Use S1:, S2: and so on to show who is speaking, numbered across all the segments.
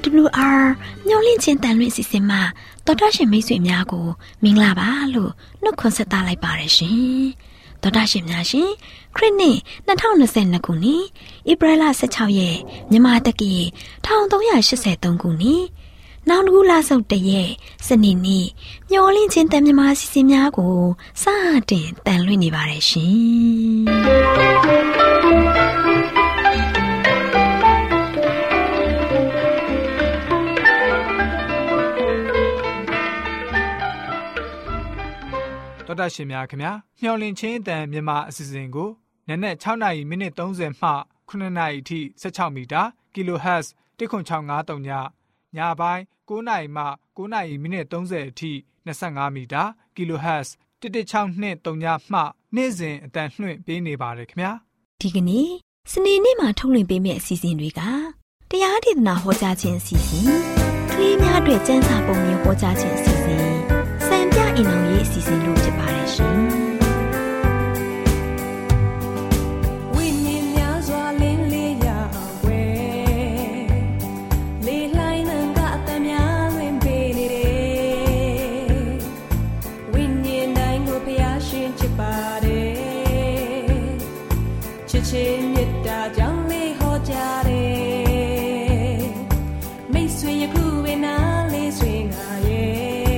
S1: AWR မျော်လင့်ခြင်းတန်လွင့်စီစဉ်မှာတော်တာရှင်မိတ်ဆွေများကိုမင်္ဂလာပါလို့နှုတ်ခွန်းဆက်သလိုက်ပါရရှင်တော်တာရှင်များရှင်ခရစ်နှစ်2022ခုနှစ်ဧပြီလ16ရက်မြန်မာတက္ကီ1383ခုနှစ်နောက်တစ်ခုလဆုတ်တရက်စနေနေ့မျော်လင့်ခြင်းတန်မြမာစီစဉ်များကိုစတင်တန်လွင့်နေပါရရှင်
S2: တော်တာရှင်များခင်ဗျာမျှော်လင့်ခြင်းအတန်မြန်မာအစီအစဉ်ကိုနက်နက်6:30မှ9:00အထိ16မီတာ kHz 10653ညညပိုင်း9:00မှ9:30အထိ25မီတာ kHz 11623ညမှနေ့စဉ်အတန်လွှင့်ပေးနေပါတယ်ခင်ဗျာ
S1: ဒီကနေ့စနေနေ့မှာထုတ်လွှင့်ပေးမယ့်အစီအစဉ်တွေကတရားဒေသနာဟောကြားခြင်းအစီအစဉ်ကလေးများအတွက်ကျမ်းစာပုံမျိုးဟောကြားခြင်းအစီအစဉ်စံပြအိမ်အောင်ရေးအစီအစဉ်တို့ဖြစ်ပါတယ်ရှင်
S3: ဝိညာဉ်များစွာလင်းလေးရဝဲလေးလှိုင်းနှံကအတများလင်းပေးနေတယ်ဝိညာဉ်တိုင်းကိုဖျားရှင်ချစ်ပါတယ်ချစ်ချင်းမြတ်တာကြောင့်လေးဟောကြားတယ်မိတ်ဆွေယခုဝေနာလေးဆွေငါရဲ့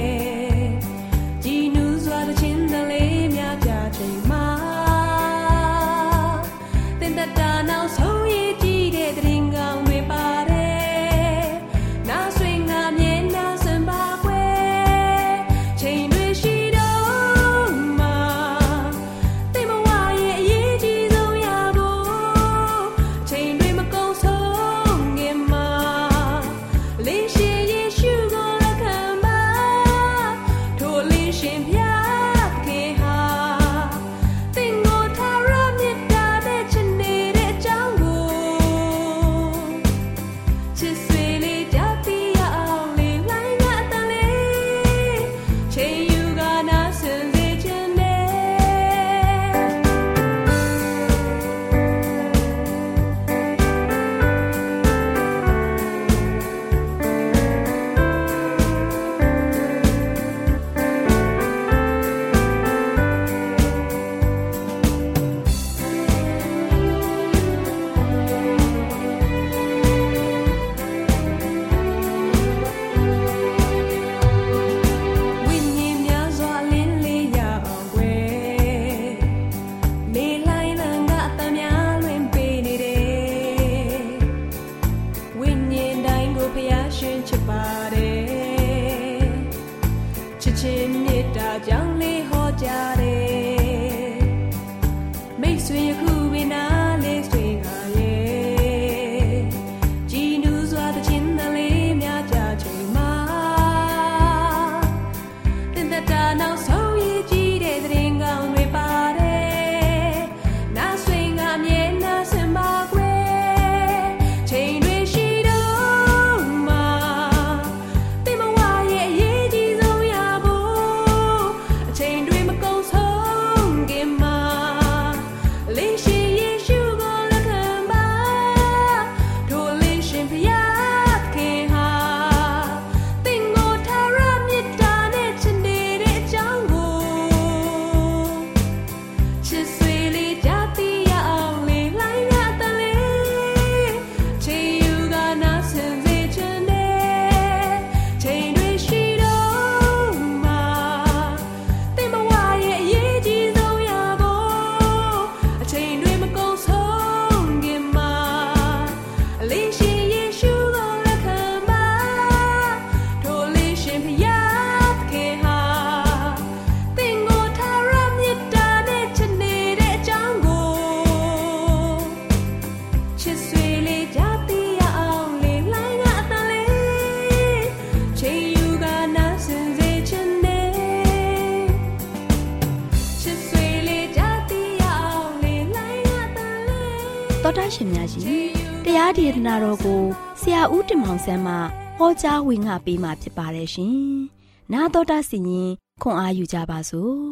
S1: တော်တာရှင်များရှင်တရားဒေသနာတော်ကိုဆရာဦးတင်မောင်ဆန်းမှဟောကြားဝင်ငါပေးมาဖြစ်ပါတယ်ရှင်။နာတော်တာစီရင်ခွန်အားယူကြပါစို့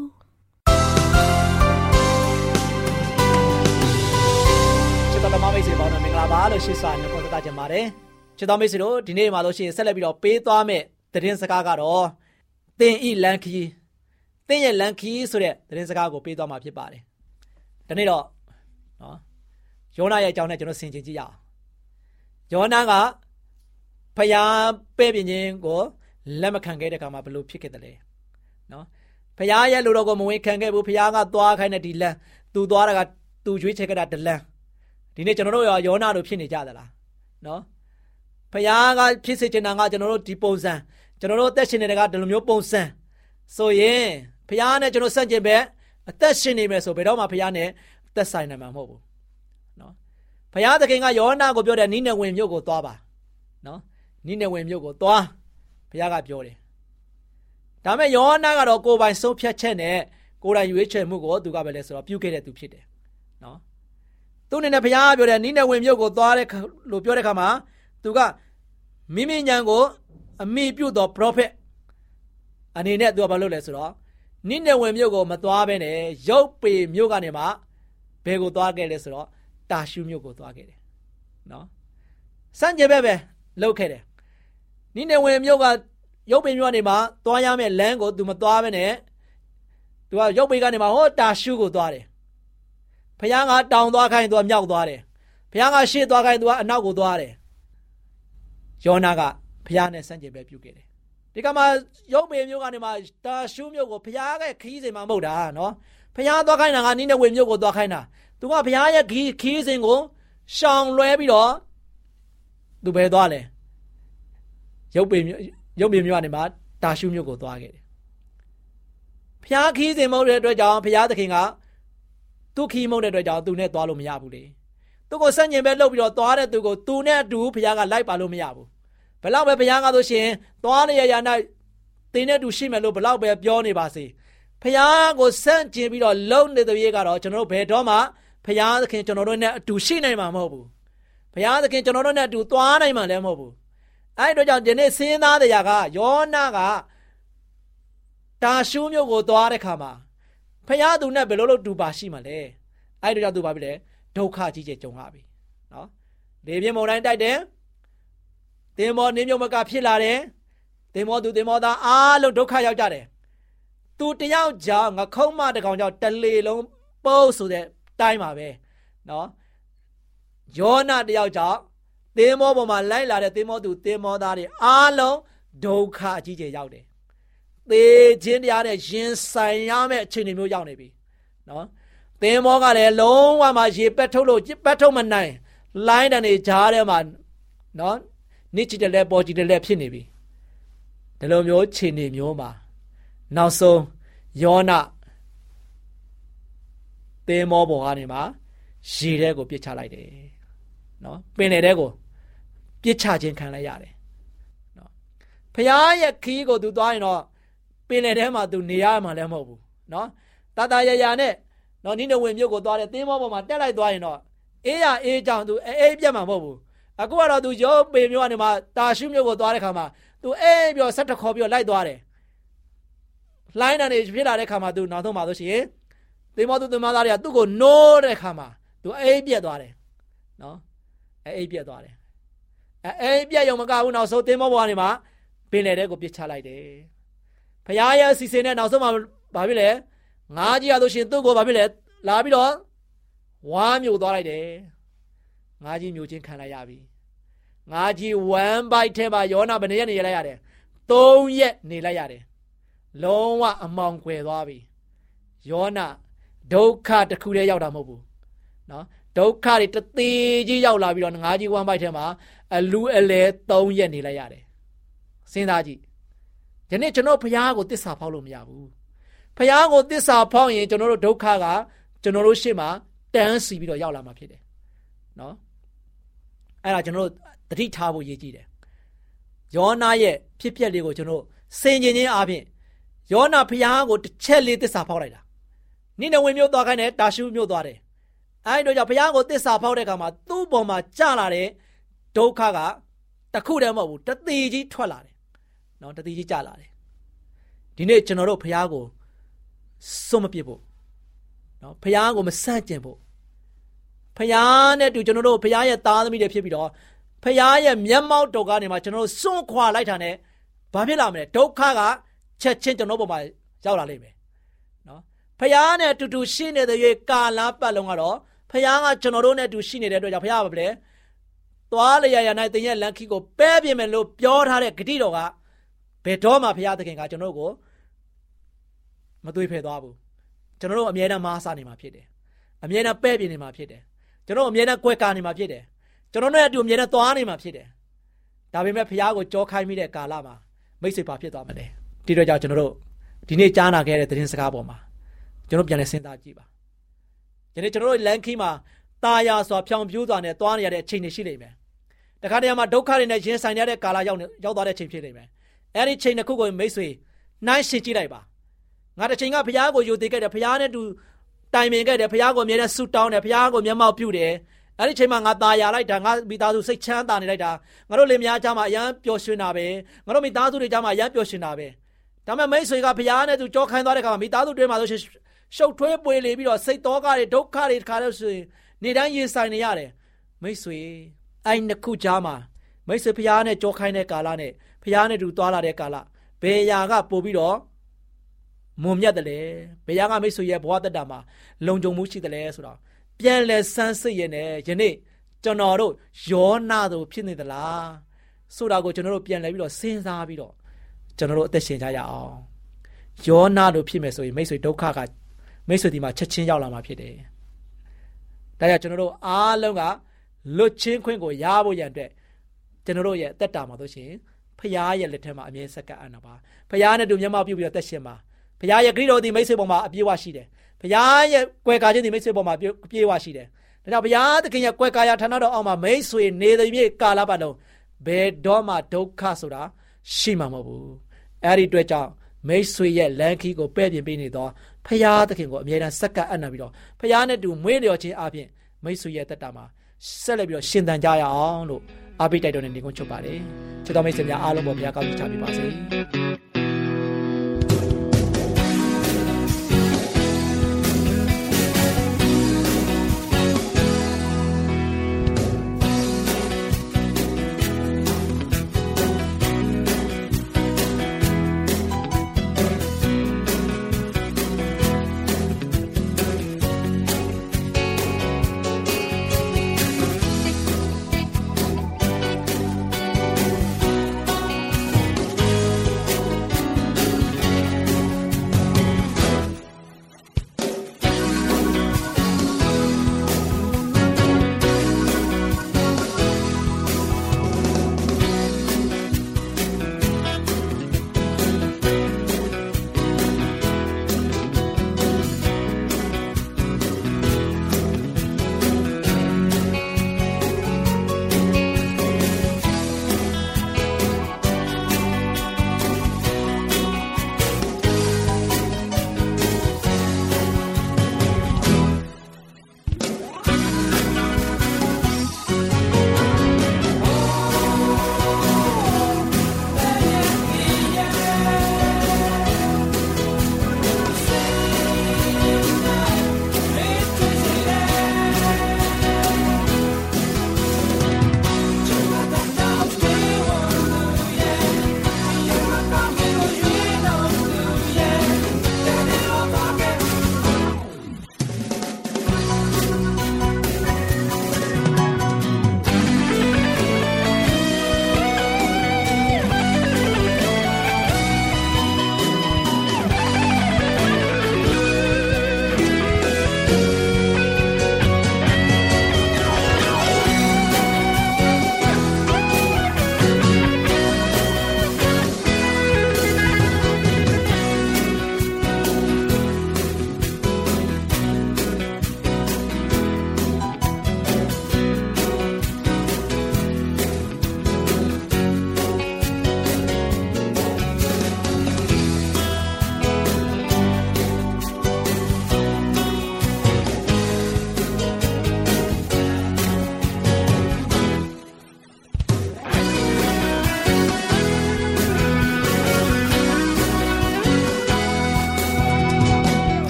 S4: ။ချစ်တော်မိတ်ဆွေပေါင်းတို့မင်္ဂလာပါလို့ရှိစွာနှုတ်ခွန်းဆက်ကြပါတယ်ချစ်တော်မိတ်ဆွေတို့ဒီနေ့မှာလို့ရှိရင်ဆက်လက်ပြီးတော့ပေးသွားမယ့်သတင်းစကားကတော့သင်ဤလန်ခီသင်ရဲ့လန်ခီဆိုတဲ့သတင်းစကားကိုပေးသွားမှာဖြစ်ပါတယ်ဒီနေ့တော့နော်ယောနာရဲ့အကြောင်းနဲ့ကျွန်တော်ဆင်ခြင်ကြည့်ရအောင်ယောနာကဖျားပဲ့ပြင်းခြင်းကိုလက်မခံခဲ့တဲ့အခါမှာဘယ်လိုဖြစ်ခဲ့တယ်လဲနော်ဖျားရဲ့လူတော်ကိုမဝင်ခံခဲ့ဘူးဖျားကသွားခိုင်းတဲ့ဒီလမ်းသူသွားတာကသူရွေးချယ်ခဲ့တာတလမ်းဒီနေ့ကျွန်တော်တို့ယောနာတို့ဖြစ်နေကြသလားနော်ဖျားကဖြစ်စေချင်တာကကျွန်တော်တို့ဒီပုံစံကျွန်တော်တို့အသက်ရှင်နေတဲ့ကဒီလိုမျိုးပုံစံဆိုရင်ဖျားနဲ့ကျွန်တော်ဆန့်ကျင်ဘက်အသက်ရှင်နေမယ်ဆိုဘယ်တော့မှဖျားနဲ့သက်ဆိုင်နိုင်မှာမဟုတ်ဘူးနော်ဖျားသခင်ကယောနာကိုပြောတယ်နိနေဝင်မြို့ကိုသွားပါနော်နိနေဝင်မြို့ကိုသွားဖျားကပြောတယ်ဒါပေမဲ့ယောနာကတော့ကိုယ်ပိုင်ဆုံးဖြတ်ချက်နဲ့ကိုယ်တိုင်ရွေးချယ်မှုကိုသူကပဲလဲဆိုတော့ပြုခဲ့တဲ့သူဖြစ်တယ်နော်သူအနေနဲ့ဖျားပြောတယ်နိနေဝင်မြို့ကိုသွားတဲ့လို့ပြောတဲ့ခါမှာသူကမိမိညာကိုအမိပြုသော prophet အနေနဲ့သူကဘာလုပ်လဲဆိုတော့နိနေဝင်မြို့ကိုမသွားဘဲနဲ့ရုပ်ပေမြို့ကနေမှဘယ်ကိုသွားခဲ့လဲဆိုတော့တာရှုမြို့ကိုသွားခဲ့တယ်နော်စံကြေပဲလုပ်ခဲ့တယ်နိနေဝင်မြို့ကရုပ်ပေမြို့ကနေမှသွားရမယ့်လမ်းကိုသူမသွားဘဲနဲ့သူကရုပ်ပေကနေမှဟောတာရှုကိုသွားတယ်ဖျားကတောင်သွားခိုင်းသူကမြောက်သွားတယ်ဖျားကရှေ့သွားခိုင်းသူကအနောက်ကိုသွားတယ်ယောနာကဖျားနဲ့စံကြေပဲပြုခဲ့တယ်ဒီကမှာရုပ်ပေမျိုးကနေမှတာရှုမျိုးကိုဖျားရဲ့ခီးစဉ်မှာမဟုတ်တာနော်ဖျားသွားခိုင်းတာကနိနေဝင်မျိုးကိုသွားခိုင်းတာသူကဖျားရဲ့ခီးစဉ်ကိုရှောင်လွဲပြီးတော့သူပဲသွားလဲရုပ်ပေမျိုးကနေမှတာရှုမျိုးကိုသွားခဲ့တယ်ဖျားခီးစဉ်မဟုတ်တဲ့အတွက်ကြောင့်ဖျားသခင်ကသူ့ခီးမဟုတ်တဲ့အတွက်ကြောင့်သူနဲ့သွားလို့မရဘူးလေသူကိုစန့်ကျင်ပဲလှုပ်ပြီးတော့သွားတဲ့သူကိုသူနဲ့အတူဖျားကလိုက်ပါလို့မရဘူးဘယ်လောက်ပဲဘုရားကဆိုရှင်သွားနေရရ၌တင်းနဲ့တူရှိမယ်လို့ဘယ်လောက်ပဲပြောနေပါစေဘုရားကိုစန့်ကျင်ပြီးတော့လုံနေတဲ့ရေးကတော့ကျွန်တော်တို့ဘယ်တော့မှဘုရားသခင်ကျွန်တော်တို့နဲ့အတူရှိနိုင်မှာမဟုတ်ဘူးဘုရားသခင်ကျွန်တော်တို့နဲ့အတူသွားနိုင်မှာလည်းမဟုတ်ဘူးအဲ့ဒီတော့ကြောင့်ဒီနေ့စဉ်းစားတရားကယောနာကတာရှုမြို့ကိုသွားတဲ့ခါမှာဘုရားသူနဲ့ဘယ်လိုလုပ်တူပါရှိမှာလဲအဲ့ဒီတော့ကြောင့်သူပါပြီလေဒုက္ခကြီးကြီးကြုံရပြီနော်လေပြင်းမုန်တိုင်းတိုက်တယ်သင်္ဘောနင်းမြုပ်မကဖြစ်လာတယ်သင်္ဘောသူသင်္ဘောသားအားလုံးဒုက္ခရောက်ကြတယ်သူတယောက်ကြောင့်ငခုံးမတကောင်ကြောင့်တလေလုံးပိုးဆိုတဲ့တိုင်းပါပဲနော်ယောနာတယောက်ကြောင့်သင်္ဘောပေါ်မှာလိုက်လာတဲ့သင်္ဘောသူသင်္ဘောသားတွေအားလုံးဒုက္ခအကြီးကြီးရောက်တယ်သေခြင်းတရားနဲ့ရင်ဆိုင်ရမယ့်အခြေအနေမျိုးရောက်နေပြီနော်သင်္ဘောကလည်းလုံးဝမှရေပက်ထုတ်လို့ပက်ထုတ်မနိုင်လိုင်းတန်တွေကြားထဲမှာနော်နိချစ်တယ်လဲပေါ်ကြည့်တယ်လဲဖြစ်နေပြီဒီလိုမျိုးခြေနေမျိုးမှာနောက်ဆုံးယောနာသင်္ဘောပေါ်ကနေမှရေထဲကိုပြစ်ချလိုက်တယ်နော်ပင်လယ်ထဲကိုပြစ်ချခြင်းခံလိုက်ရတယ်နော်ဖျားရဲ့ခီးကိုသူသွားရင်တော့ပင်လယ်ထဲမှာသူနေရမှာလည်းမဟုတ်ဘူးနော်တတရရနဲ့နော်နိနေဝင်မြို့ကိုသွားတဲ့သင်္ဘောပေါ်မှာတက်လိုက်သွားရင်တော့အေးရအေးကြောင်သူအေးပြတ်မှာမဟုတ်ဘူးအခုကတော့သူရုပ်ပေမျိုးကနေမှတာရှုမျိုးကိုသွားတဲ့ခါမှာသူအေးပြီးတော့ဆက်တခေါ်ပြီးတော့လိုက်သွားတယ်လိုင်းတန်တွေဖြစ်လာတဲ့ခါမှာသူနောက်ဆုံးပါလို့ရှိရင်သင်္ဘောသူသင်္ဘောသားတွေကသူ့ကိုနိုးတဲ့ခါမှာသူအေးပြတ်သွားတယ်နော်အေးပြတ်သွားတယ်အေးပြတ်ရုံမကဘူးနောက်ဆုံးသင်္ဘောပေါ်ကနေမှပင်လယ်ထဲကိုပစ်ချလိုက်တယ်ဖခင်ရဲ့အစီအစဉ်နဲ့နောက်ဆုံးမှာဘာဖြစ်လဲငါးကြီးရလို့ရှိရင်သူ့ကိုဘာဖြစ်လဲလာပြီးတော့ဝါမျိုးသွားလိုက်တယ်ငါးကြီးမျိုးချင်းခံလိုက်ရပြီငါးကြီး1 byte ထဲမှာယောနာဘယ်နှစ်ရက်နေလိုက်ရတယ်3 ရက်နေလိုက်ရတယ်လုံးဝအမောင်ကွယ်သွားပြီယောနာဒုက္ခတစ်ခုတည်းရောက်တာမဟုတ်ဘူးနော်ဒုက္ခတွေတသေးကြီးရောက်လာပြီးတော့ငါးကြီး1 byte ထဲမှာအလူအလဲ3 ရက်နေလိုက်ရတယ်စဉ်းစားကြည့်ဒီနေ့ကျွန်တော်ဘုရားကိုသစ္စာဖောက်လို့မရဘူးဘုရားကိုသစ္စာဖောက်ရင်ကျွန်တော်တို့ဒုက္ခကကျွန်တော်တို့ရှေ့မှာတန်းစီပြီးတော့ရောက်လာမှာဖြစ်တယ်နော်အဲ့ဒါကျွန်တော်တို့သတိထားဖို့ရည်ကြီးတယ်ယောနာရဲ့ဖြစ်ပျက်လေးကိုကျွန်တော်စင်ကြင်ချင်းအားဖြင့်ယောနာဘုရားကိုတစ်ချက်လေးသစ္စာဖောက်လိုက်တာနိနေဝင်မြို့သွားခိုင်းတယ်တာရှုမြို့သွားတယ်အဲ့ဒီတော့ကြောင့်ဘုရားကိုသစ္စာဖောက်တဲ့အခါမှာသူ့ပေါ်မှာကျလာတဲ့ဒုက္ခကတစ်ခုတည်းမဟုတ်ဘူးတသီကြီးထွက်လာတယ်နော်တသီကြီးကျလာတယ်ဒီနေ့ကျွန်တော်တို့ဘုရားကိုစွန့်မပစ်ဖို့နော်ဘုရားကိုမဆန့်ကျင်ဖို့ဘုရားနဲ့တူကျွန်တော်တို့ဘုရားရဲ့သားသမီးတွေဖြစ်ပြီးတော့ဘဖခင်ရဲ့မျက်မှောက်တော်ကနေမှကျွန်တော်တို့စွန့်ခွာလိုက်တာနဲ့ဘာဖြစ်လာမလဲဒုက္ခကချက်ချင်းကျွန်တော်ပေါ်မှာရောက်လာလိမ့်မယ်နော်ဖခင်နဲ့အတူတူရှိနေတဲ့၍ကာလပတ်လုံးကတော့ဖခင်ကကျွန်တော်တို့နဲ့အတူရှိနေတဲ့အတွက်ကြောင့်ဖခင်ကဘာလဲသွားလျာရ၌တင်ရဲ့လမ်းခီးကိုပဲပြင်မယ်လို့ပြောထားတဲ့ဂတိတော်ကဘယ်တော့မှဖခင်သခင်ကကျွန်တော်တို့ကိုမသွေးဖယ်သွားဘူးကျွန်တော်တို့အမြဲတမ်းမားစားနေမှာဖြစ်တယ်အမြဲတမ်းပဲ့ပြင်နေမှာဖြစ်တယ်ကျွန်တော်အမြဲတမ်းကွဲကားနေမှာဖြစ်တယ်ကျွန်တော်တို့အတူအမြဲတမ်းသွားနေမှာဖြစ်တယ်ဒါပေမဲ့ဖခင်ကိုကြောခိုင်းမိတဲ့ကာလမှာမိတ်ဆွေပါဖြစ်သွားမလဲဒီတော့ကြောင့်ကျွန်တော်တို့ဒီနေ့ကြားနာခဲ့တဲ့သတင်းစကားပေါ်မှာကျွန်တော်ပြန်လဲစဉ်းစားကြည့်ပါဒီနေ့ကျွန်တော်တို့လမ်းခီးမှာตาယာစွာဖြောင်ပြူးစွာနဲ့သွားနေရတဲ့အချိန်တွေရှိနေမယ်တခါတည်းမှာဒုက္ခတွေနဲ့ရင်ဆိုင်ရတဲ့ကာလရောက်သွားတဲ့အချိန်ဖြစ်နေမယ်အဲ့ဒီချိန်တစ်ခုကိုမိတ်ဆွေနှိုင်းရှင်းကြည့်လိုက်ပါငါတစ်ချိန်ကဘုရားကိုယုံကြည်ခဲ့တယ်ဘုရားနဲ့တူတိုင်ပင်ခဲ့တယ်ဘုရားကိုအမြဲတမ်းဆုတောင်းတယ်ဘုရားကိုမျက်မှောက်ပြုတယ်အဲ့ဒီချိန်မှာငါตาယာလိုက်တာငါမိသားစုစိတ်ချမ်းသာနေလိုက်တာငါတို့လင်မယားကြားမှာအယံပျော်ရွှင်တာပဲငါတို့မိသားစုတွေကြားမှာအယံပျော်ရွှင်တာပဲဒါပေမဲ့မိတ်ဆွေကဘုရားနဲ့သူကြောခိုင်းသွားတဲ့ခါမှာမိသားစုတွေမှာဆိုရှင်ရှုပ်ထွေးပွေလေပြီးတော့စိတ်တော်ကတွေဒုက္ခတွေတခါလို့ဆိုရင်နေတိုင်းရင်ဆိုင်နေရတယ်မိတ်ဆွေအဲ့နှစ်ခုကြားမှာမိတ်ဆွေဘုရားနဲ့ကြောခိုင်းတဲ့ကာလနဲ့ဘုရားနဲ့တူသွားလာတဲ့ကာလဘယ်ရာကပို့ပြီးတော့မုံမြတ်တယ်လေဘယ်ရာကမိတ်ဆွေရဲ့ဘဝတတမှာလုံခြုံမှုရှိတယ်လေဆိုတော့ပြန်လဲဆန်းစစ်ရင်လည်းယနေ့ကျွန်တော်တို့ယောနာတို့ဖြစ်နေသလားဆိုတာကိုကျွန်တော်တို့ပြန်လဲပြီးတော့စဉ်းစားပြီးတော့ကျွန်တော်တို့အသက်ရှင်ကြရအောင်ယောနာတို့ဖြစ်မယ်ဆိုရင်မိတ်ဆွေဒုက္ခကမိတ်ဆွေဒီမှာချက်ချင်းရောက်လာမှာဖြစ်တယ်ဒါကြောင့်ကျွန်တော်တို့အားလုံးကလွတ်ချင်းခွင့်ကိုရဖို့ရန်အတွက်ကျွန်တော်တို့ရဲ့အသက်တာမှာဆိုရှင်ဖခင်ရဲ့လက်ထက်မှာအမြဲစက္ကန့်အံ့တာပါဖခင်နဲ့တူမျက်မှောက်ပြုပြီးတော့သက်ရှင်ပါဖခင်ရဲ့ဂရုတော်ဒီမိတ်ဆွေပေါ်မှာအပြည့်အဝရှိတယ်ဖခင်ရဲ့ကွယ်ကာခြင်းဒီမိတ်ဆွေပေါ်မှာအပြည့်အဝရှိတယ်ဒါကြောင့်ဘုရားသခင်ရဲ့ကွယ်ကာရာဌာနတော်အောက်မှာမိတ်ဆွေနေသည်မြေကာလပတ်လုံးဘယ်တော့မှဒုက္ခဆိုတာရှိမှာမဟုတ်ဘူးအဲ့ဒီအတွက်ကြောင့်မိတ်ဆွေရဲ့လမ်းခီးကိုပဲ့ပြင်ပေးနေတော့ဖခင်သခင်ကိုအမြဲတမ်းစက္ကန့်အံ့ပြီးတော့ဖခင်နဲ့တူမွေးလျော်ခြင်းအပြင်မိတ်ဆွေရဲ့တက်တာမှာဆက်လက်ပြီးတော့ရှင်သန်ကြရအောင်လို့အားပေးတိုက်တော်နဲ့နေကုန်းချုပ်ပါတယ်ချစ်တော်မိတ်ဆွေများအားလုံးပေါ်ဘုရားကောင်းချီးချပေးပါစေ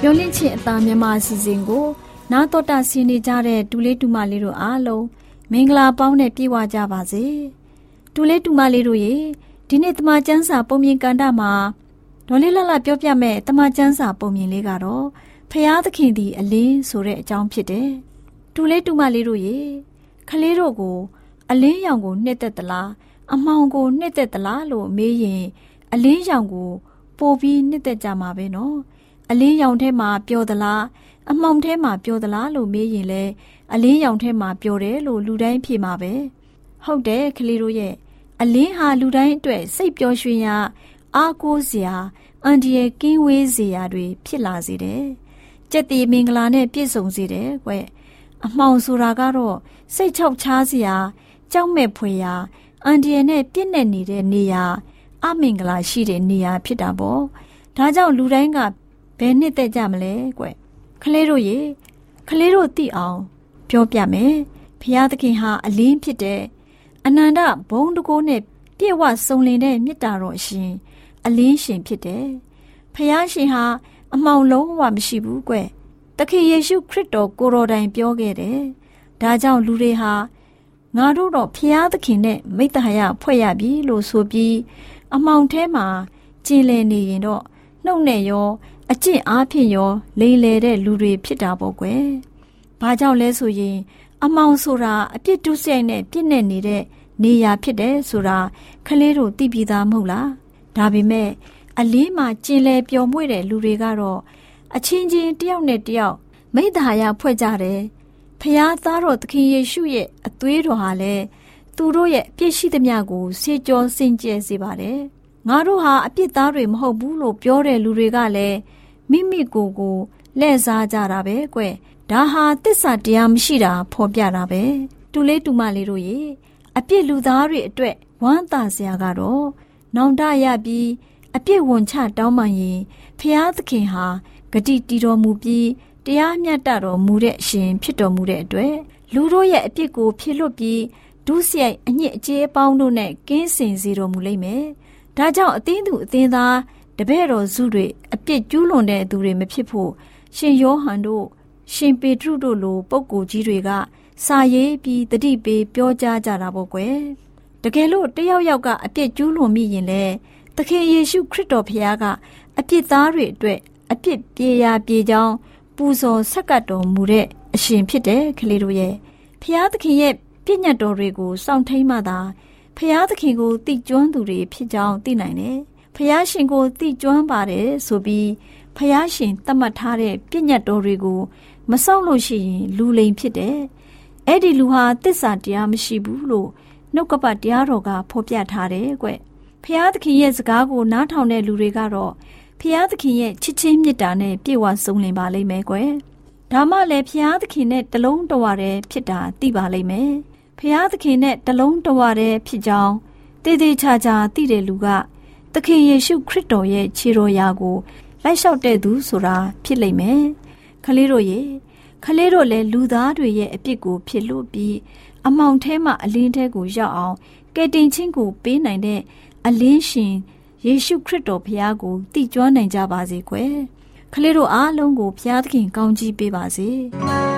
S5: မျောလင့်ခြင်းအသားမြန်မာအစီအစဉ်ကိုနားတော်တာဆင်းနေကြတဲ့တူလေးတူမလေးတို့အားလုံးမင်္ဂလာပေါင်းနဲ့ပြည့်ဝကြပါစေတူလေးတူမလေးတို့ရေဒီနေ့တမန်ကျမ်းစာပုံမြင်ကန်တာမှာဒေါ်လေးလှလှပြောပြမဲ့တမန်ကျမ်းစာပုံမြင်လေးကတော့ဖျားသခင်သည်အလင်းဆိုတဲ့အကြောင်းဖြစ်တယ်တူလေးတူမလေးတို့ရေခလေးတို့ကိုအလင်းရောင်ကိုနှစ်သက်သလားအမှောင်ကိုနှစ်သက်သလားလို့မေးရင်အလင်းရောင်ကိုပို့ပြီးနှစ်သက်ကြမှာပဲနော်အလင်းရောင်ထဲမှာပျော်သလားအမှောင်ထဲမှာပျော်သလားလို့မေးရင်လည်းအလင်းရောင်ထဲမှာပျော်တယ်လို့လူတိုင်းဖြေမှာပဲဟုတ်တယ်ကလေးတို့ရဲ့အလင်းဟာလူတိုင်းအတွက်စိတ်ပျော်ရွှင်ရာအားကိုးစရာအန္တရာယ်ကင်းဝေးစေရာတွေဖြစ်လာစေတယ်ကြက်တီမင်္ဂလာနဲ့ပြည့်စုံစေတယ်ကွအမှောင်ဆိုတာကတော့စိတ်ချောက်ချားစရာကြောက်မဲ့ဖွယ်ရာအန္တရာယ်နဲ့ပြည့်နေနေတဲ့နေရာအမင်္ဂလာရှိတဲ့နေရာဖြစ်တာပေါ့ဒါကြောင့်လူတိုင်းကဘယ်နှစ်သက်ကြမလဲကွခလေးတို့ရေခလေးတို့သိအောင်ပြောပြမယ်ဖျားသခင်ဟာအလင်းဖြစ်တဲ့အနန္တဘုံတကိုးနဲ့ပြည့်ဝစုံလင်တဲ့မေတ္တာတော်အရှင်အလင်းရှင်ဖြစ်တယ်ဖျားရှင်ဟာအမှောင်လုံးဝမရှိဘူးကွသခင်ယေရှုခရစ်တော်ကိုယ်တော်တိုင်ပြောခဲ့တယ်ဒါကြောင့်လူတွေဟာငါတို့တော့ဖျားသခင်နဲ့မိတ္တဟာယဖွဲ့ရပြီလို့ဆိုပြီးအမှောင်ထဲမှာကျင်လည်နေရင်တော့နှုတ်နဲ့ရောအကျင့်အားဖြင့်ရောလိမ်လည်တဲ့လူတွေဖြစ်တာပေါ့ကွယ်။ဘာကြောင့်လဲဆိုရင်အမှောင်ဆိုတာအပြစ်ဒုစရိုက်နဲ့ပြည့်နေနေတဲ့နေရာဖြစ်တယ်ဆိုတာခလေးတို့သိပြီးသားမဟုတ်လား။ဒါပေမဲ့အလင်းမှာကျင်လည်ပျော်မွေ့တဲ့လူတွေကတော့အချင်းချင်းတယောက်နဲ့တယောက်မိတ္တဟာယဖွဲ့ကြတယ်။ဖျားသားတော်သခင်ယေရှုရဲ့အသွေးတော်ဟာလည်းသူတို့ရဲ့အပြစ်ရှိသမျှကိုဆေးကြောစင်ကြယ်စေပါတယ်။ငါတို့ဟာအပြစ်သားတွေမဟုတ်ဘူးလို့ပြောတဲ့လူတွေကလည်းမိမိကိုယ်ကိုလှည့်စားကြတာပဲကွဒါဟာသစ္စာတရားမရှိတာဖော်ပြတာပဲတူလေးတူမလေးတို့ရေအပြစ်လူသားတွေအတွက်ဝမ်းသာစရာကတော့နောင်တရပြီးအပြစ်ဝန်ချတောင်းပန်ရင်ဖျားသခင်ဟာဂတိတည်တော်မူပြီးတရားမျှတတော်မူတဲ့အရှင်ဖြစ်တော်မူတဲ့အတွက်လူတို့ရဲ့အပြစ်ကိုဖြေလွတ်ပြီးဒုစရိုက်အညစ်အကြေးအပေါင်းတို့နဲ့ကင်းစင်စေတော်မူလိမ့်မယ်ဒါကြောင့်အသင်းသူအသင်းသားတပည့်တော်စုတွေအပြစ်ကျူးလွန်တဲ့သူတွေမဖြစ်ဖို့ရှင်ယောဟန်တို့ရှင်ပေတရုတို့လိုပုဂ္ဂိုလ်ကြီးတွေကစာရေးပြီးတတိပေးပြောကြားကြတာပေါ့ကွယ်တကယ်လို့တယောက်ယောက်ကအပြစ်ကျူးလွန်မိရင်လေသခင်ယေရှုခရစ်တော်ဖခင်ကအပြစ်သားတွေအတွက်အပြစ်ပြေရာပြေကြောင်းပူဇော်ဆက်ကပ်တော်မူတဲ့အရှင်ဖြစ်တယ်ကလေးတို့ရဲ့ဖခင်သခင်ရဲ့ပြည့်ညတ်တော်တွေကိုစောင့်ထိန်မှသာဖခင်သခင်ကိုသိကျွမ်းသူတွေဖြစ်ကြောင်းသိနိုင်တယ်ဖျားရှင်ကိုသိကျွမ်းပါတယ်ဆိုပြီးဖျားရှင်သတ်မှတ်ထားတဲ့ပြည့်ညတ်တော်တွေကိုမစောင့်လို့ရှိရင်လူလိမ်ဖြစ်တယ်။အဲ့ဒီလူဟာသစ္စာတရားမရှိဘူးလို့နှုတ်ကပတ်တရားတော်ကဖော်ပြထားတယ်ကွ။ဖျားသခင်ရဲ့စကားကိုနားထောင်တဲ့လူတွေကတော့ဖျားသခင်ရဲ့ချစ်ချင်းမေတ္တာနဲ့ပြည့်ဝစုံလင်ပါလိမ့်မယ်ကွ။ဒါမှလည်းဖျားသခင်နဲ့တလုံးတဝတည်းဖြစ်တာသိပါလိမ့်မယ်။ဖျားသခင်နဲ့တလုံးတဝတည်းဖြစ်ကြောင်းတေးသေးချာချာသိတဲ့လူကသခင်ယေရှုခရစ်တော်ရဲ့ခြေတော်ရာကိုလိုက်လျှောက်တဲ့သူဆိုတာဖြစ်လိမ့်မယ်။ခလေးတို့ရေခလေးတို့လည်းလူသားတွေရဲ့အပြစ်ကိုဖြစ်လို့ပြီးအမှောင်ထဲမှာအလင်းထဲကိုရောက်အောင်ကယ်တင်ခြင်းကိုပေးနိုင်တဲ့အလင်းရှင်ယေရှုခရစ်တော်ဘုရားကိုသိကျွမ်းနိုင်ကြပါစေကွယ်။ခလေးတို့အားလုံးကိုဘုရားသခင်ကောင်းချီးပေးပါစေ။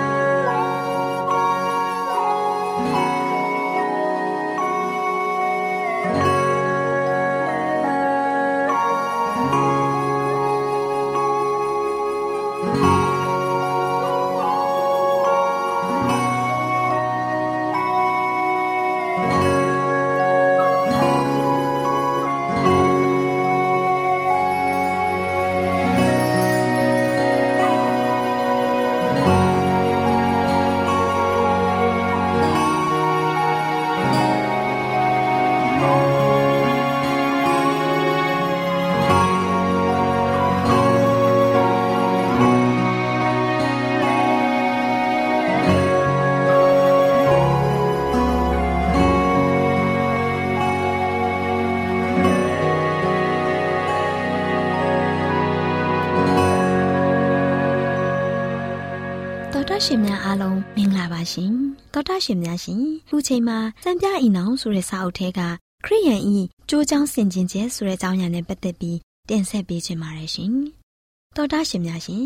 S1: တော်တာရှင်များအားလုံးမင်္ဂလာပါရှင်တော်တာရှင်များရှင်ခုချိန်မှာစံပြအိနောင်ဆိုတဲ့စာအုပ်ထဲကခရစ်ယာန်ဤကြိုးကြောင်းဆင်ခြင်ခြင်းဆိုတဲ့အကြောင်းအရာနဲ့ပတ်သက်ပြီးတင်ဆက်ပေးချင်ပါတယ်ရှင်တော်တာရှင်များရှင်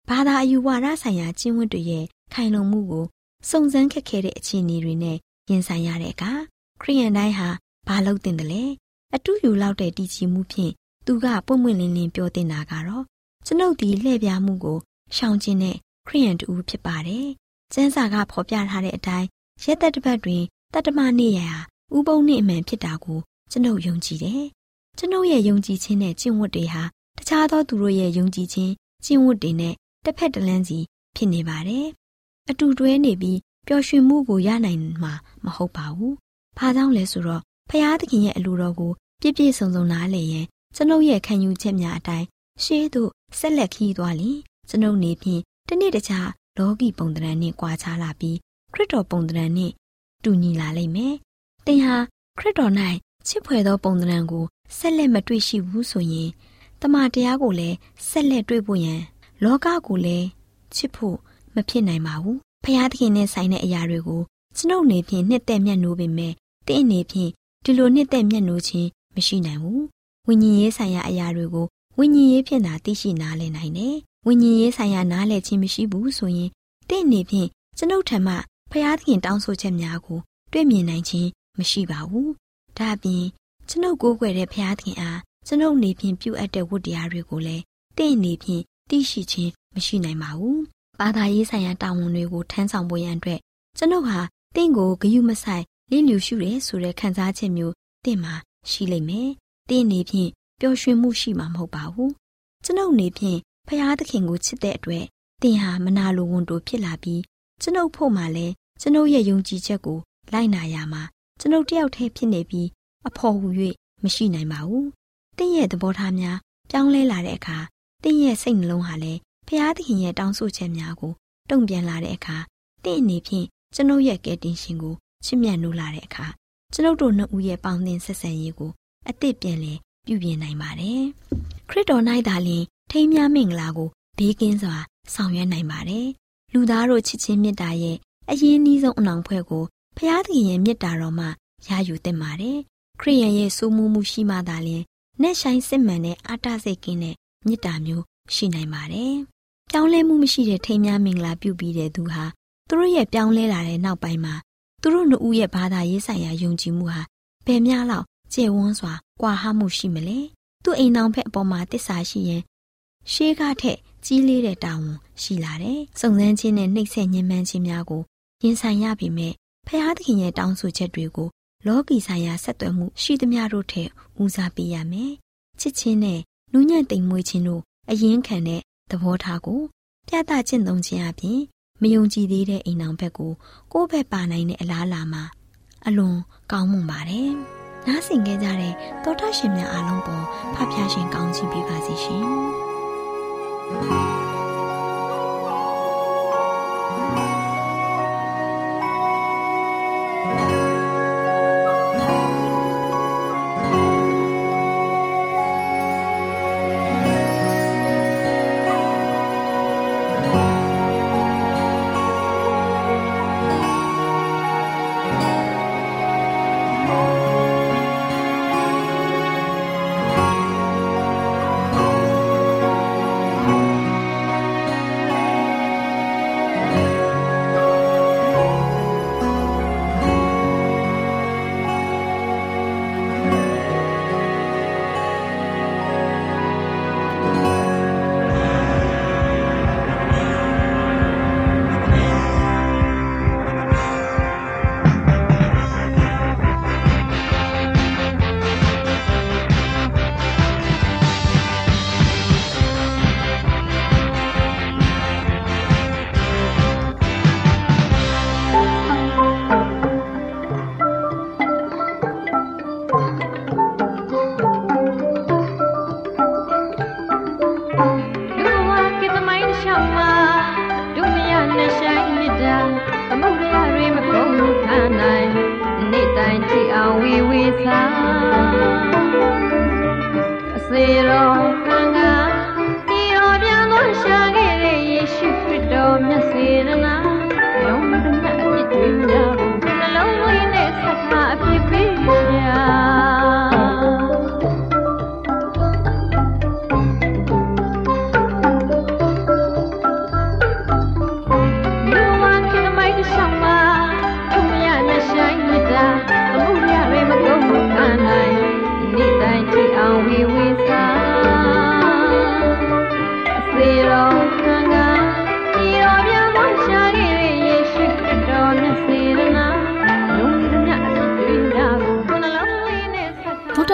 S1: ဘာသာအယူဝါဒဆိုင်ရာကျင့်ဝတ်တွေရဲ့ခိုင်လုံမှုကိုစုံစမ်းခက်ခဲတဲ့အခြေအနေတွေနဲ့ရင်ဆိုင်ရတဲ့အခါခရိယန်တိုင်းဟာဘာလုပ်တင်တယ်လဲအတူယူလောက်တဲ့တည်ကြည်မှုဖြင့်သူကပွင့်ပွင့်လင်းလင်းပြောတင်တာကတော့ကျွန်ုပ်ဒီလှည့်ပြားမှုကိုရှောင်ကျဉ်တဲ့ခရိယန်တူဖြစ်ပါတယ်။ကျမ်းစာကဖော်ပြထားတဲ့အတိုင်းရက်သက်တစ်ပတ်တွင်တတ္တမနေ့ရာဥပုံနေ့အမှန်ဖြစ်တာကိုကျွန်ုပ်ယုံကြည်တယ်။ကျွန်ုပ်ရဲ့ယုံကြည်ခြင်းနဲ့ကျင့်ဝတ်တွေဟာတခြားသောသူတို့ရဲ့ယုံကြည်ခြင်းကျင့်ဝတ်တွေနဲ့တစ်ဖက်တစ်လမ်းစီဖြစ်နေပါတယ်။အတူတွဲနေပြီးပျော်ရွှင်မှုကိုရနိုင်မှာမဟုတ်ပါဘူး။ဘာကြောင့်လဲဆိုတော့ဖခင်သခင်ရဲ့အလိုတော်ကိုပြည့်ပြည့်စုံစုံနားလည်ရင်ကျွန်ုပ်ရဲ့ခံယူချက်များအတိုင်းရှေးသို့ဆက်လက်ခီးသွားလျင်ကျွန်ုပ်နေဖြင့်တနေ့တခြားလောကီပုံသဏ္ဍာန်နှင့်ကွာခြားလာပြီးခရစ်တော်ပုံသဏ္ဍာန်နှင့်တူညီလာလိမ့်မယ်။သင်ဟာခရစ်တော်၌ချစ်ဖွယ်သောပုံသဏ္ဍာန်ကိုဆက်လက်မတွေ့ရှိဘူးဆိုရင်တမန်တရားကိုလည်းဆက်လက်တွေ့ဖို့ရန်လောကကိုလည်းချစ်ဖို့မဖြစ်နိုင်ပါဘူး။ဖခင်သခင်နဲ့ဆိုင်တဲ့အရာတွေကိုကျွန်ုပ်နေဖြင့်နှစ်သက်မျက်နှိုးပေမဲ့သင်အနေဖြင့်ဒီလိုနှစ်သက်မျက်နှိုးခြင်းမရှိနိုင်ဘူး။ဝိညာဉ်ရေးဆိုင်ရာအရာတွေကိုဝိညာဉ်ရေးဖြင့်သာသိရှိနားလည်နိုင်တယ်။ဝိညာဉ်ရေးဆိုင်ရာနားလည်ခြင်းမရှိဘူးဆိုရင်တင့်အနေဖြင့်ကျွန်ုပ်ထံမှဖခင်သခင်တောင်းဆိုချက်များကိုတွေ့မြင်နိုင်ခြင်းမရှိပါဘူး။ဒါ့အပြင်ကျွန်ုပ်ကိုးကွယ်တဲ့ဖခင်သခင်အားကျွန်ုပ်အနေဖြင့်ပြုအပ်တဲ့ဝတ္တရားတွေကိုလည်းတင့်အနေဖြင့်သိရှိခြင်းမရှိနိုင်ပါဘူး။ဘာသာရေးဆိုင်ရာတာဝန်တွေကိုထမ်းဆောင်ဖို့ရန်အတွက်ကျွန်ုပ်ဟာတင့်ကိုဂရုမစိုက်လျှို့လျူရှုရဲဆိုတဲ့ခံစားချက်မျိုးတင့်မှာရှိလိမ့်မယ်။တင့်အနေဖြင့်ပျော်ရွှင်မှုရှိမှာမဟုတ်ပါဘူး။ကျွန်ုပ်အနေဖြင့်ဖခင်သခင်ကိုချစ်တဲ့အတွက်သင်ဟာမနာလိုဝန်တိုဖြစ်လာပြီးကျွန်ုပ်ဖို့မှလည်းကျွန်ုပ်ရဲ့ယုံကြည်ချက်ကိုလိုက်နာရမှာကျွန်ုပ်တယောက်တည်းဖြစ်နေပြီးအဖို့ဟူ၍မရှိနိုင်ပါဘူး။သင်ရဲ့သဘောထားများပြောင်းလဲလာတဲ့အခါသင်ရဲ့စိတ်နှလုံးဟာလည်းဖခင်သခင်ရဲ့တောင်းဆိုချက်များကိုတုံ့ပြန်လာတဲ့အခါသင်အနေဖြင့်ကျွန်ုပ်ရဲ့ကယ်တင်ရှင်ကိုချစ်မြတ်နိုးလာတဲ့အခါကျွန်ုပ်တို့နှစ်ဦးရဲ့ပေါင်းသင်းဆက်ဆံရေးကိုအသစ်ပြန်လည်ပြုပြင်နိုင်ပါတယ်။ခရစ်တော်၌သာလျှင်ထိမ်းမြမင်္ဂလာကိုဘေးကင်းစွာဆောင်ရွက်နိုင်ပါတယ်။လူသားတို့ချစ်ချင်းမေတ္တာရဲ့အရင်းအနှီးဆုံးအနှောင်ဖွဲ့ကိုဖခင်သခင်ရဲ့မေတ္တာတော်မှရယူသင့်ပါတယ်။ခရစ်ယာန်ရဲ့စိုးမိုးမှုရှိမှသာလျှင်နက်ရှိုင်းစစ်မှန်တဲ့အာတစိတ်ကင်းတဲ့မေတ္တာမျိုးရှိနိုင်ပါတယ်။ပြောင်းလဲမှုမရှိတဲ့ထိမ်းမြမင်္ဂလာပြုပြီးတဲ့သူဟာသူတို့ရဲ့ပြောင်းလဲလာတဲ့နောက်ပိုင်းမှာသူတို့နှစ်ဦးရဲ့ဘာသာရေးဆိုင်ရာယုံကြည်မှုဟာဘယ်များလောက်ကျယ်ဝန်းစွာကွာဟမှုရှိမလဲ။သူ့အိမ်တော်ဖက်အပေါ်မှာတစ္ဆာရှိရင်ရှေးကထက်ကြီးလေးတဲ့တာဝန်ရှိလာတယ်။စုံစမ်းခြင်းနဲ့နှိပ်စက်ညှဉ်းပန်းခြင်းများကိုရင်ဆိုင်ရပေမဲ့ဖခင်သခင်ရဲ့တောင်းဆိုချက်တွေကိုလောကီဆိုင်ရာဆက်သွယ်မှုရှိသမျှတို့ထက်ဦးစားပေးရမယ်။ချစ်ခြင်းနဲ့နူးညံ့သိမ်မွေ့ခြင်းတို့အရင်ခံတဲ့သဘောထားကိုပြသကျင့်သုံးခြင်းအပြင်မယုံကြည်သေးတဲ့အိမ်တော်ဘက်ကိုကိုယ့်ဘက်ပါနိုင်တဲ့အလားအလာမှာအလွန်ကောင်းမွန်ပါတယ်။နားဆင်ကြကြတဲ့သောတာရှင်များအားလုံးပေါ်ဖဖျားရှင်ကောင်းချီးပေးပါစေရှင်။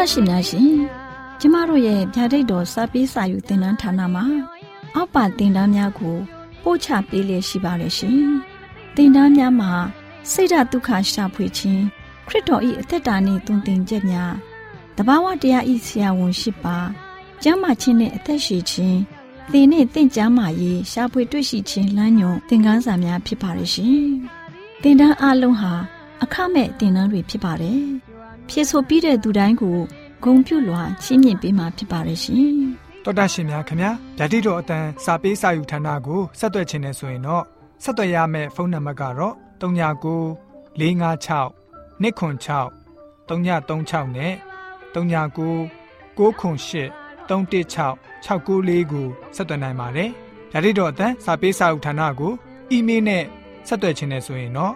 S5: ရှင်များရှင်ကျမတို့ရဲ့ဗျာဒိတ်တော်စာပေးစာယူသင်တန်းဌာနမှာအောက်ပါသင်တန်းများကိုပို့ချပေးလျက်ရှိပါတယ်ရှင်သင်တန်းများမှာစိတ်ဓာတ်ဒုက္ခရှာဖွေခြင်းခရစ်တော်၏အသက်တာနှင့်သွန်သင်ချက်များတဘာဝတရားဤဆရာဝန်ရှိပါကျမ်းမာခြင်းနှင့်အသက်ရှည်ခြင်းသင်နှင့်သင်ကျမ်းမာရေးရှာဖွေတွေ့ရှိခြင်းလမ်းညွန်သင်ခန်းစာများဖြစ်ပါရဲ့ရှင်သင်တန်းအလုံးဟာအခမဲ့သင်တန်းတွေဖြစ်ပါတယ်ဖြည့်ဆို့ပြီးတဲ့သူတိုင်းကိုဂုဏ်ပြုလွှာချီးမြှင့်ပေးမှာဖြစ်ပါရဲ့ရှင်
S2: တော်တာရှင်များခင်ဗျာဓာတိတော်အတန်းစာပေးစာယူဌာနကိုဆက်သွယ်ခြင်းနဲ့ဆိုရင်တော့ဆက်သွယ်ရမယ့်ဖုန်းနံပါတ်ကတော့39 656 296 336နဲ့39 98 316 694ကိုဆက်သွင်းနိုင်ပါတယ်။ဓာတ်တော်အတန်းစာပေးစာဥထာဏာကိုအီးမေးလ်နဲ့ဆက်သွယ်ခြင်းနဲ့ဆိုရင်တော့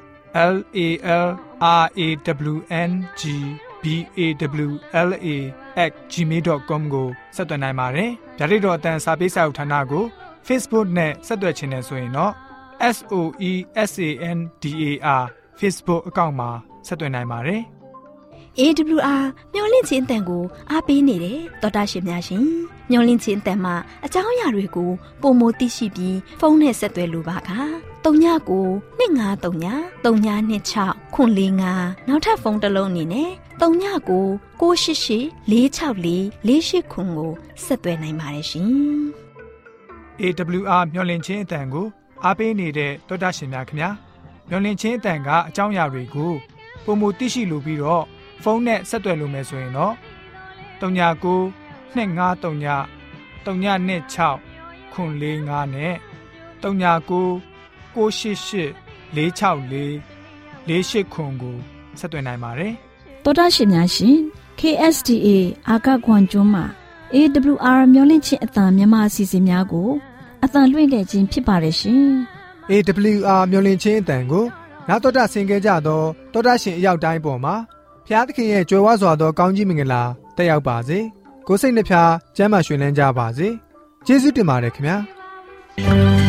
S2: LALRAWNGBAWLA@gmail.com ကိုဆက်သွင်းနိုင်ပါတယ်။ဓာတ်တော်အတန်းစာပေးစာဥထာဏာကို Facebook နဲ့ဆက်သွယ်ခြင်းနဲ့ဆိုရင်တော့ SOESANDAR Facebook အကောင့်မှာဆက်သွင်းနိုင်ပါတယ်။
S1: AWR မျော်လင့်ခြင်းအတန်ကိုအားပေးနေတယ်တော်တာရှင်များရှင်မျော်လင့်ခြင်းအတန်မှာအကြောင်းအရာတွေကိုပုံမသိရှိပြီးဖုန်းနဲ့ဆက်သွယ်လိုပါက39 253 3926 445နောက်ထပ်ဖုန်းတစ်လုံးအနေနဲ့39 688 464 489ကိုဆက်သွယ်နိုင်ပါတယ်ရှင်
S2: AWR မျော်လင့်ခြင်းအတန်ကိုအားပေးနေတဲ့တော်တာရှင်များခင်ဗျာမျော်လင့်ခြင်းအတန်ကအကြောင်းအရာတွေကိုပုံမသိရှိလိုပြီးတော့ဖုန်းနဲ့ဆက်သွယ်လို့မယ်ဆိုရင်တော့39 253 326 445နဲ့39 688 464 489ကိုဆက်သွင်းနိုင်ပါတယ်
S5: ။တော်တာရှင်များရှင် KSTA အာကခွန်ကျွန်းမှာ AWR မျိုးလင့်ချင်းအတံမြန်မာအစီအစဉ်များကိုအတံလွှင့်ခဲ့ခြင်းဖြစ်ပါတယ်ရှင်
S2: ။ AWR မျိုးလင့်ချင်းအတံကိုနောက်တော်တာဆင်ကြကြတော့တော်တာရှင်အရောက်တိုင်းပေါ်မှာဖျားသခင်ရဲ့ကြွယ်ဝစွာသောကောင်းကြီးမင်္ဂလာတက်ရောက်ပါစေကိုယ်စိတ်နှဖျားကျမ်းမာရွှင်လန်းကြပါစေကျေးဇူးတင်ပါတယ်ခင်ဗျာ